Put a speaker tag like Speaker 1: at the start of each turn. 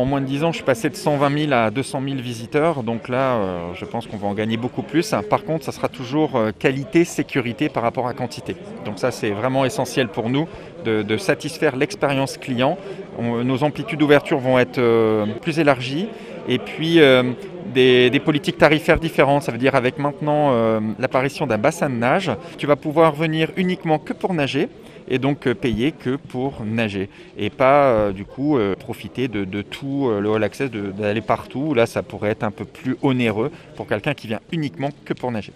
Speaker 1: en moins de 10 ans, je suis passé de 120 000 à 200 000 visiteurs. Donc là, je pense qu'on va en gagner beaucoup plus. Par contre, ça sera toujours qualité, sécurité par rapport à quantité. Donc ça, c'est vraiment essentiel pour nous de satisfaire l'expérience client. Nos amplitudes d'ouverture vont être plus élargies. Et puis, des politiques tarifaires différentes. Ça veut dire avec maintenant l'apparition d'un bassin de nage, tu vas pouvoir venir uniquement que pour nager et donc payer que pour nager et pas du coup profiter de tout le all access, d'aller partout. Là, ça pourrait être un peu plus onéreux pour quelqu'un qui vient uniquement que pour nager.